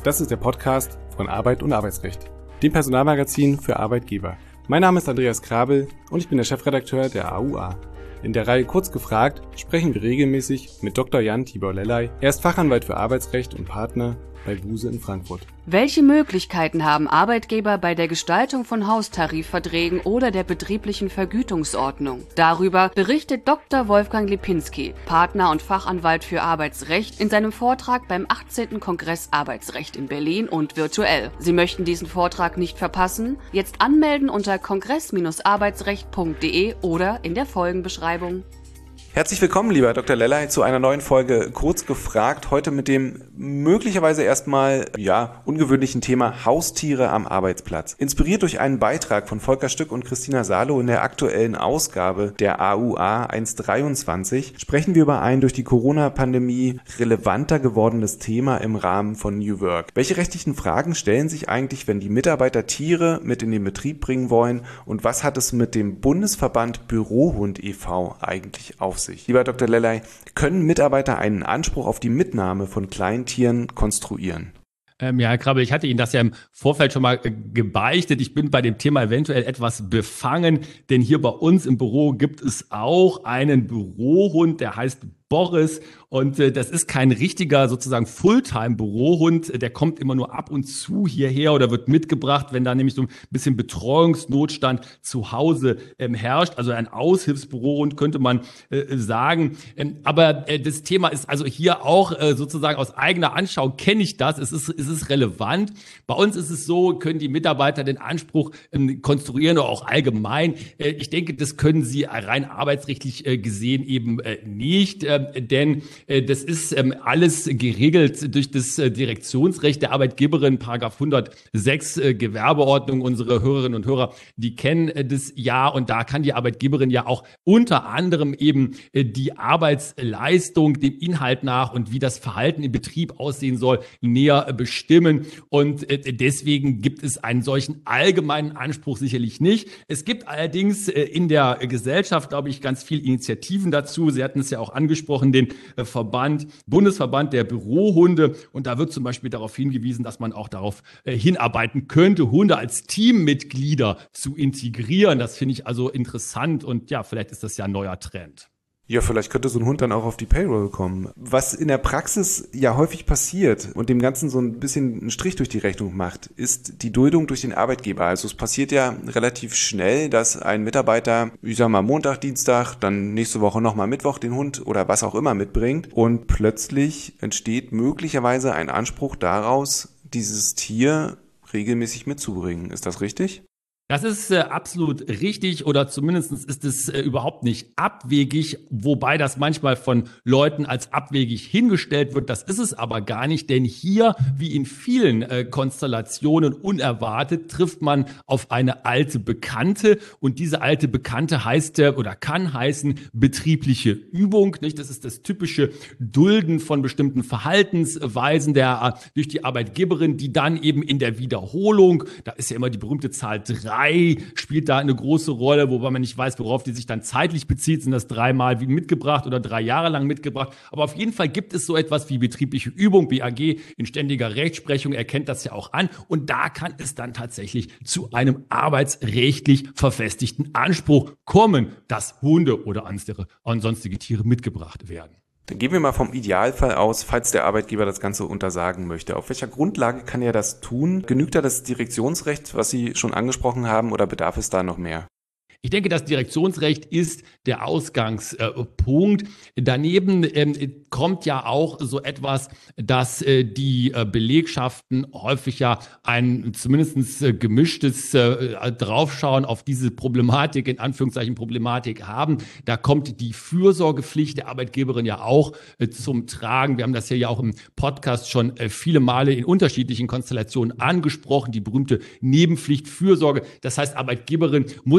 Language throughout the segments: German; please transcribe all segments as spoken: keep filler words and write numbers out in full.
Das ist der Podcast von Arbeit und Arbeitsrecht, dem Personalmagazin für Arbeitgeber. Mein Name ist Andreas Krabel und ich bin der Chefredakteur der A U A. In der Reihe Kurz gefragt sprechen wir regelmäßig mit Doktor Jan Tibor Lellay. Er ist Fachanwalt für Arbeitsrecht und Partner bei Buse in Frankfurt. Welche Möglichkeiten haben Arbeitgeber bei der Gestaltung von Haustarifverträgen oder der betrieblichen Vergütungsordnung? Darüber berichtet Doktor Wolfgang Lipinski, Partner und Fachanwalt für Arbeitsrecht, in seinem Vortrag beim achtzehnten Kongress Arbeitsrecht in Berlin und virtuell. Sie möchten diesen Vortrag nicht verpassen? Jetzt anmelden unter kongress Bindestrich arbeitsrecht punkt de oder in der Folgenbeschreibung. Herzlich willkommen, lieber Doktor Lellay, zu einer neuen Folge Kurz gefragt. Heute mit dem möglicherweise erstmal ja ungewöhnlichen Thema Haustiere am Arbeitsplatz. Inspiriert durch einen Beitrag von Volker Stück und Christina Salo in der aktuellen Ausgabe der A U A eins dreiundzwanzig sprechen wir über ein durch die Corona-Pandemie relevanter gewordenes Thema im Rahmen von New Work. Welche rechtlichen Fragen stellen sich eigentlich, wenn die Mitarbeiter Tiere mit in den Betrieb bringen wollen, und was hat es mit dem Bundesverband Bürohund e V eigentlich auf sich? Lieber Doktor Lellay, können Mitarbeiter einen Anspruch auf die Mitnahme von Kleintieren konstruieren? Ähm, ja, Herr Krabbel, ich hatte Ihnen das ja im Vorfeld schon mal äh, gebeichtet. Ich bin bei dem Thema eventuell etwas befangen, denn hier bei uns im Büro gibt es auch einen Bürohund, der heißt Boris, und äh, das ist kein richtiger sozusagen Fulltime-Bürohund, der kommt immer nur ab und zu hierher oder wird mitgebracht, wenn da nämlich so ein bisschen Betreuungsnotstand zu Hause ähm, herrscht, also ein Aushilfsbürohund könnte man äh, sagen, ähm, aber äh, das Thema ist also hier auch äh, sozusagen aus eigener Anschauung kenne ich das, es ist, es ist relevant. Bei uns ist es so, können die Mitarbeiter den Anspruch ähm, konstruieren oder auch allgemein, äh, ich denke, das können sie rein arbeitsrechtlich äh, gesehen eben äh, nicht, äh, denn äh, das ist ähm, alles geregelt durch das äh, Direktionsrecht der Arbeitgeberin, Paragraph hundertsechs äh, Gewerbeordnung. Unsere Hörerinnen und Hörer, die kennen äh, das ja, und da kann die Arbeitgeberin ja auch unter anderem eben äh, die Arbeitsleistung dem Inhalt nach und wie das Verhalten im Betrieb aussehen soll, näher äh, bestimmen, und äh, deswegen gibt es einen solchen allgemeinen Anspruch sicherlich nicht. Es gibt allerdings äh, in der Gesellschaft, glaube ich, ganz viele Initiativen dazu. Sie hatten es ja auch angesprochen, den Verband, Bundesverband der Bürohunde. Und da wird zum Beispiel darauf hingewiesen, dass man auch darauf äh, hinarbeiten könnte, Hunde als Teammitglieder zu integrieren. Das finde ich also interessant, und ja, vielleicht ist das ja ein neuer Trend. Ja, vielleicht könnte so ein Hund dann auch auf die Payroll kommen. Was in der Praxis ja häufig passiert und dem Ganzen so ein bisschen einen Strich durch die Rechnung macht, ist die Duldung durch den Arbeitgeber. Also es passiert ja relativ schnell, dass ein Mitarbeiter, ich sag mal Montag, Dienstag, dann nächste Woche nochmal Mittwoch den Hund oder was auch immer mitbringt, und plötzlich entsteht möglicherweise ein Anspruch daraus, dieses Tier regelmäßig mitzubringen. Ist das richtig? Das ist äh, absolut richtig, oder zumindest ist es äh, überhaupt nicht abwegig, wobei das manchmal von Leuten als abwegig hingestellt wird. Das ist es aber gar nicht, denn hier, wie in vielen äh, Konstellationen unerwartet, trifft man auf eine alte Bekannte, und diese alte Bekannte heißt äh, oder kann heißen betriebliche Übung. Nicht? Das ist das typische Dulden von bestimmten Verhaltensweisen der äh, durch die Arbeitgeberin, die dann eben in der Wiederholung, da ist ja immer die berühmte Zahl drei, spielt da eine große Rolle, wobei man nicht weiß, worauf die sich dann zeitlich bezieht. Sind das dreimal wie mitgebracht oder drei Jahre lang mitgebracht? Aber auf jeden Fall gibt es so etwas wie betriebliche Übung. B A G in ständiger Rechtsprechung erkennt das ja auch an. Und da kann es dann tatsächlich zu einem arbeitsrechtlich verfestigten Anspruch kommen, dass Hunde oder andere und sonstige Tiere mitgebracht werden. Dann gehen wir mal vom Idealfall aus, falls der Arbeitgeber das Ganze untersagen möchte. Auf welcher Grundlage kann er das tun? Genügt da das Direktionsrecht, was Sie schon angesprochen haben, oder bedarf es da noch mehr? Ich denke, das Direktionsrecht ist der Ausgangspunkt. Daneben ähm, kommt ja auch so etwas, dass äh, die äh, Belegschaften häufig ja ein zumindest äh, gemischtes äh, Draufschauen auf diese Problematik, in Anführungszeichen Problematik haben. Da kommt die Fürsorgepflicht der Arbeitgeberin ja auch äh, zum Tragen. Wir haben das hier ja auch im Podcast schon äh, viele Male in unterschiedlichen Konstellationen angesprochen, die berühmte Nebenpflicht Fürsorge. Das heißt, Arbeitgeberin muss ja auch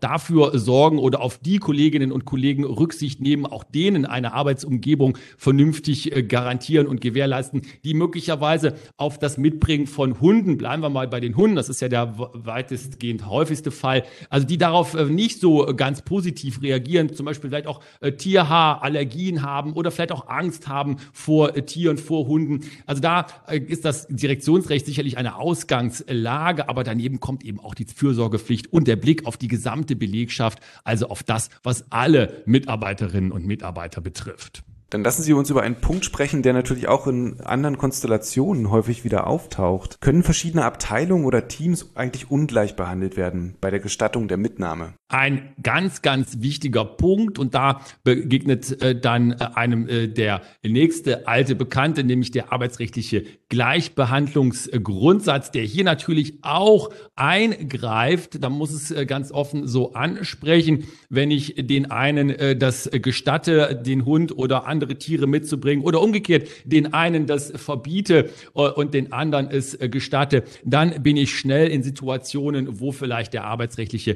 dafür sorgen oder auf die Kolleginnen und Kollegen Rücksicht nehmen, auch denen eine Arbeitsumgebung vernünftig äh, garantieren und gewährleisten, die möglicherweise auf das Mitbringen von Hunden, bleiben wir mal bei den Hunden, das ist ja der weitestgehend häufigste Fall, also die darauf äh, nicht so ganz positiv reagieren, zum Beispiel vielleicht auch äh, Tierhaarallergien haben oder vielleicht auch Angst haben vor äh, Tieren, vor Hunden. Also da äh, ist das Direktionsrecht sicherlich eine Ausgangslage, aber daneben kommt eben auch die Fürsorgepflicht und der Blick auf die gesamte Belegschaft, also auf das, was alle Mitarbeiterinnen und Mitarbeiter betrifft. Dann lassen Sie uns über einen Punkt sprechen, der natürlich auch in anderen Konstellationen häufig wieder auftaucht. Können verschiedene Abteilungen oder Teams eigentlich ungleich behandelt werden bei der Gestattung der Mitnahme? Ein ganz, ganz wichtiger Punkt, und da begegnet äh, dann äh, einem äh, der nächste alte Bekannte, nämlich der arbeitsrechtliche Gleichbehandlungsgrundsatz, der hier natürlich auch eingreift. Da muss es äh, ganz offen so ansprechen, wenn ich den einen äh, das gestatte, den Hund oder andere Tiere mitzubringen oder umgekehrt den einen das verbiete äh, und den anderen es äh, gestatte, dann bin ich schnell in Situationen, wo vielleicht der arbeitsrechtliche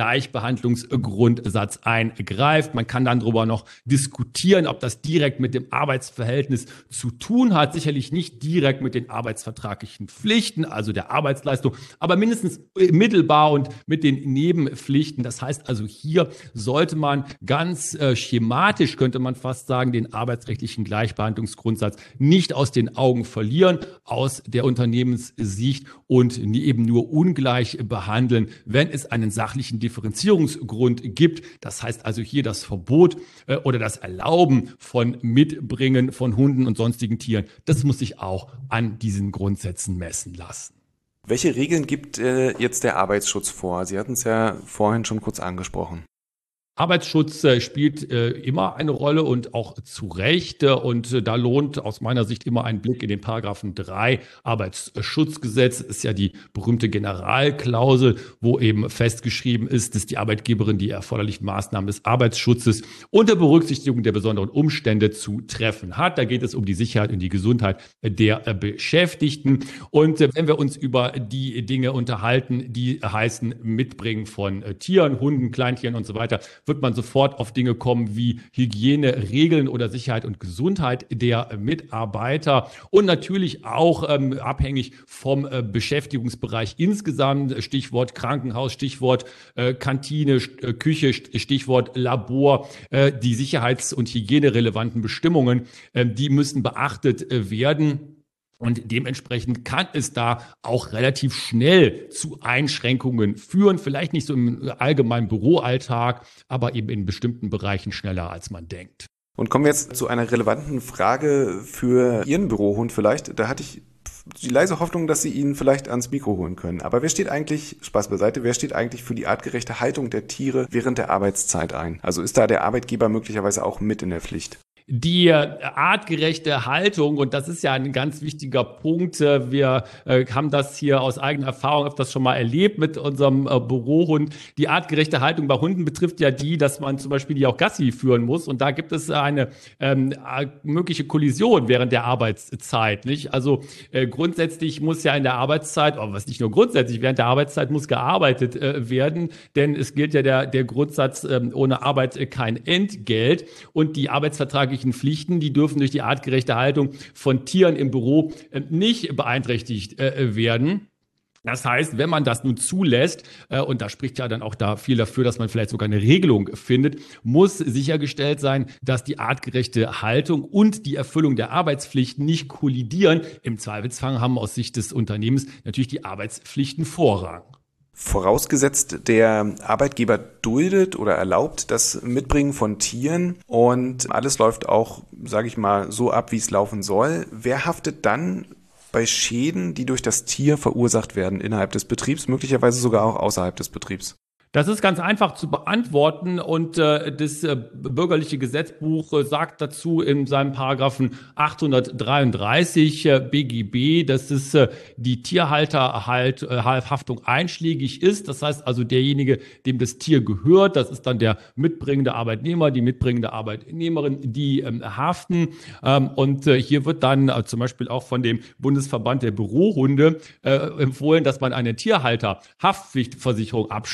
Gleichbehandlungsgrundsatz eingreift. Man kann dann darüber noch diskutieren, ob das direkt mit dem Arbeitsverhältnis zu tun hat. Sicherlich nicht direkt mit den arbeitsvertraglichen Pflichten, also der Arbeitsleistung, aber mindestens mittelbar und mit den Nebenpflichten. Das heißt also, hier sollte man ganz äh, schematisch, könnte man fast sagen, den arbeitsrechtlichen Gleichbehandlungsgrundsatz nicht aus den Augen verlieren, aus der Unternehmenssicht und eben nur ungleich behandeln, wenn es einen sachlichen Differenzierungsgrund gibt. Das heißt also hier das Verbot äh, oder das Erlauben von Mitbringen von Hunden und sonstigen Tieren. Das muss sich auch an diesen Grundsätzen messen lassen. Welche Regeln gibt äh, jetzt der Arbeitsschutz vor? Sie hatten es ja vorhin schon kurz angesprochen. Arbeitsschutz äh, spielt äh, immer eine Rolle und auch zu Recht. Äh, und äh, da lohnt aus meiner Sicht immer ein Blick in den Paragraphen drei Arbeitsschutzgesetz. Ist ja die berühmte Generalklausel, wo eben festgeschrieben ist, dass die Arbeitgeberin die erforderlichen Maßnahmen des Arbeitsschutzes unter Berücksichtigung der besonderen Umstände zu treffen hat. Da geht es um die Sicherheit und die Gesundheit der äh, Beschäftigten. Und äh, wenn wir uns über die Dinge unterhalten, die heißen Mitbringen von äh, Tieren, Hunden, Kleintieren und so weiter, wird man sofort auf Dinge kommen wie Hygieneregeln oder Sicherheit und Gesundheit der Mitarbeiter und natürlich auch ähm, abhängig vom äh, Beschäftigungsbereich insgesamt, Stichwort Krankenhaus, Stichwort äh, Kantine, äh, Küche, Stichwort Labor, äh, die sicherheits- und hygienerelevanten Bestimmungen, äh, die müssen beachtet äh, werden. Und dementsprechend kann es da auch relativ schnell zu Einschränkungen führen. Vielleicht nicht so im allgemeinen Büroalltag, aber eben in bestimmten Bereichen schneller, als man denkt. Und kommen wir jetzt zu einer relevanten Frage für Ihren Bürohund vielleicht. Da hatte ich die leise Hoffnung, dass Sie ihn vielleicht ans Mikro holen können. Aber wer steht eigentlich, Spaß beiseite, wer steht eigentlich für die artgerechte Haltung der Tiere während der Arbeitszeit ein? Also ist da der Arbeitgeber möglicherweise auch mit in der Pflicht? Die artgerechte Haltung, und das ist ja ein ganz wichtiger Punkt, wir haben das hier aus eigener Erfahrung öfters schon mal erlebt mit unserem Bürohund. Die artgerechte Haltung bei Hunden betrifft ja die, dass man zum Beispiel die auch Gassi führen muss, und da gibt es eine ähm, mögliche Kollision während der Arbeitszeit, nicht? Also äh, grundsätzlich muss ja in der Arbeitszeit, aber was nicht nur grundsätzlich, während der Arbeitszeit muss gearbeitet äh, werden, denn es gilt ja der, der Grundsatz, äh, ohne Arbeit äh, kein Entgelt, und die Arbeitsverträge Pflichten, die dürfen durch die artgerechte Haltung von Tieren im Büro äh, nicht beeinträchtigt äh, werden. Das heißt, wenn man das nun zulässt, äh, und da spricht ja dann auch da viel dafür, dass man vielleicht sogar eine Regelung findet, muss sichergestellt sein, dass die artgerechte Haltung und die Erfüllung der Arbeitspflichten nicht kollidieren. Im Zweifelsfall haben aus Sicht des Unternehmens natürlich die Arbeitspflichten Vorrang. Vorausgesetzt, der Arbeitgeber duldet oder erlaubt das Mitbringen von Tieren und alles läuft auch, sage ich mal, so ab, wie es laufen soll. Wer haftet dann bei Schäden, die durch das Tier verursacht werden innerhalb des Betriebs, möglicherweise sogar auch außerhalb des Betriebs? Das ist ganz einfach zu beantworten, und äh, das äh, bürgerliche Gesetzbuch äh, sagt dazu in seinem Paragraphen achthundertdreiunddreißig äh, B G B, dass es äh, die Tierhalterhalt, äh, Haftung einschlägig ist. Das heißt also, derjenige, dem das Tier gehört, das ist dann der mitbringende Arbeitnehmer, die mitbringende Arbeitnehmerin, die ähm, haften. Ähm, und äh, hier wird dann äh, zum Beispiel auch von dem Bundesverband der Bürohunde äh, empfohlen, dass man eine Tierhalterhaftpflichtversicherung abschließen soll.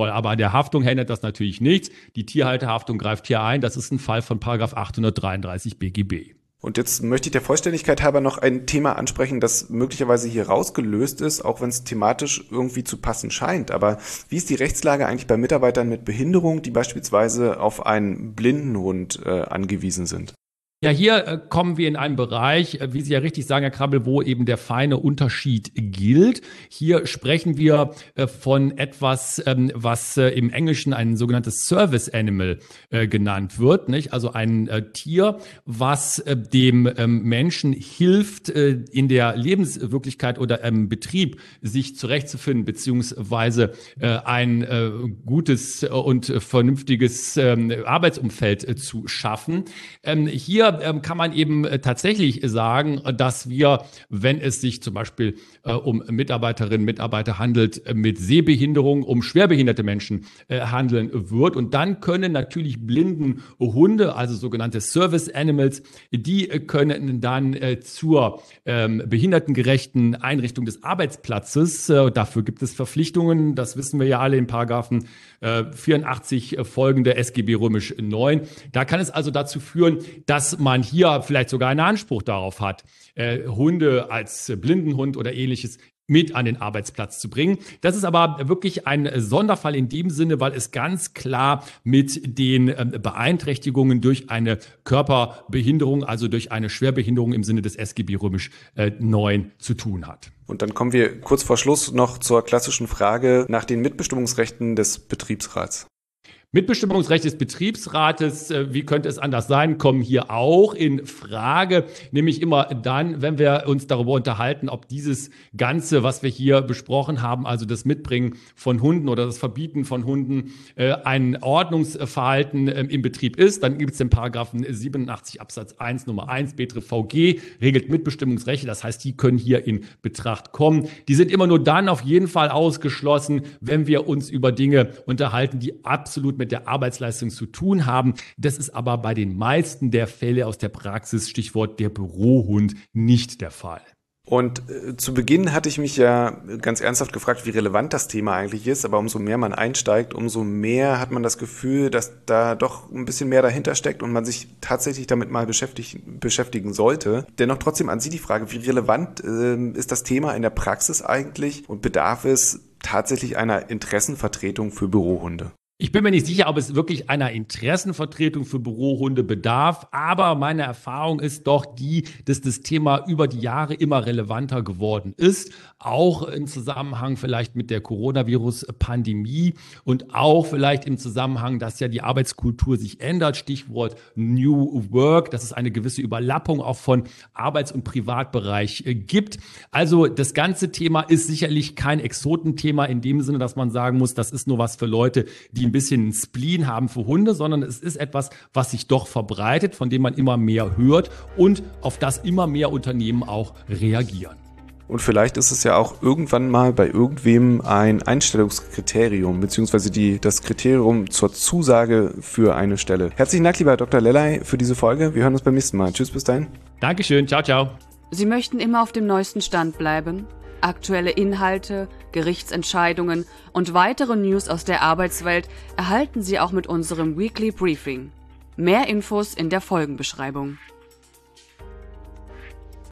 soll. Aber an der Haftung ändert das natürlich nichts. Die Tierhalterhaftung greift hier ein. Das ist ein Fall von Paragraph achthundertdreiunddreißig B G B. Und jetzt möchte ich der Vollständigkeit halber noch ein Thema ansprechen, das möglicherweise hier rausgelöst ist, auch wenn es thematisch irgendwie zu passen scheint. Aber wie ist die Rechtslage eigentlich bei Mitarbeitern mit Behinderung, die beispielsweise auf einen Blindenhund äh, angewiesen sind? Ja, hier äh, kommen wir in einen Bereich, äh, wie Sie ja richtig sagen, Herr Krabbel, wo eben der feine Unterschied gilt. Hier sprechen wir äh, von etwas, ähm, was äh, im Englischen ein sogenanntes Service Animal äh, genannt wird, nicht? Also ein äh, Tier, was äh, dem ähm, Menschen hilft, äh, in der Lebenswirklichkeit oder im Betrieb sich zurechtzufinden, beziehungsweise äh, ein äh, gutes und vernünftiges äh, Arbeitsumfeld äh, zu schaffen. Ähm, hier kann man eben tatsächlich sagen, dass wir, wenn es sich zum Beispiel äh, um Mitarbeiterinnen, Mitarbeiter handelt mit Sehbehinderung, um schwerbehinderte Menschen äh, handeln wird. Und dann können natürlich blinden Hunde, also sogenannte Service Animals, die können dann äh, zur ähm, behindertengerechten Einrichtung des Arbeitsplatzes, äh, dafür gibt es Verpflichtungen, das wissen wir ja alle in Paragraphen äh, vierundachtzig äh, folgende S G B römisch neun. Da kann es also dazu führen, dass man hier vielleicht sogar einen Anspruch darauf hat, äh, Hunde als Blindenhund oder ähnliches mit an den Arbeitsplatz zu bringen. Das ist aber wirklich ein Sonderfall in dem Sinne, weil es ganz klar mit den äh, Beeinträchtigungen durch eine Körperbehinderung, also durch eine Schwerbehinderung im Sinne des S G B römisch neun zu tun hat. Und dann kommen wir kurz vor Schluss noch zur klassischen Frage nach den Mitbestimmungsrechten des Betriebsrats. Mitbestimmungsrecht des Betriebsrates, wie könnte es anders sein, kommen hier auch in Frage, nämlich immer dann, wenn wir uns darüber unterhalten, ob dieses Ganze, was wir hier besprochen haben, also das Mitbringen von Hunden oder das Verbieten von Hunden, ein Ordnungsverhalten im Betrieb ist. Dann gibt es den Paragraphen siebenundachtzig Absatz eins Nummer eins B T R V G, regelt Mitbestimmungsrechte, das heißt, die können hier in Betracht kommen. Die sind immer nur dann auf jeden Fall ausgeschlossen, wenn wir uns über Dinge unterhalten, die absolut mit der Arbeitsleistung zu tun haben. Das ist aber bei den meisten der Fälle aus der Praxis, Stichwort der Bürohund, nicht der Fall. Und äh, zu Beginn hatte ich mich ja ganz ernsthaft gefragt, wie relevant das Thema eigentlich ist, aber umso mehr man einsteigt, umso mehr hat man das Gefühl, dass da doch ein bisschen mehr dahinter steckt und man sich tatsächlich damit mal beschäftigen, beschäftigen sollte. Dennoch trotzdem an Sie die Frage, wie relevant äh, ist das Thema in der Praxis eigentlich und bedarf es tatsächlich einer Interessenvertretung für Bürohunde? Ich bin mir nicht sicher, ob es wirklich einer Interessenvertretung für Bürohunde bedarf, aber meine Erfahrung ist doch die, dass das Thema über die Jahre immer relevanter geworden ist, auch im Zusammenhang vielleicht mit der Coronavirus-Pandemie und auch vielleicht im Zusammenhang, dass ja die Arbeitskultur sich ändert, Stichwort New Work, dass es eine gewisse Überlappung auch von Arbeits- und Privatbereich gibt. Also das ganze Thema ist sicherlich kein Exotenthema in dem Sinne, dass man sagen muss, das ist nur was für Leute, die ein bisschen einen Spleen haben für Hunde, sondern es ist etwas, was sich doch verbreitet, von dem man immer mehr hört und auf das immer mehr Unternehmen auch reagieren. Und vielleicht ist es ja auch irgendwann mal bei irgendwem ein Einstellungskriterium, beziehungsweise die, das Kriterium zur Zusage für eine Stelle. Herzlichen Dank, lieber Herr Doktor Lellay, für diese Folge. Wir hören uns beim nächsten Mal. Tschüss, bis dahin. Dankeschön, ciao, ciao. Sie möchten immer auf dem neuesten Stand bleiben? Aktuelle Inhalte, Gerichtsentscheidungen und weitere News aus der Arbeitswelt erhalten Sie auch mit unserem Weekly Briefing. Mehr Infos in der Folgenbeschreibung.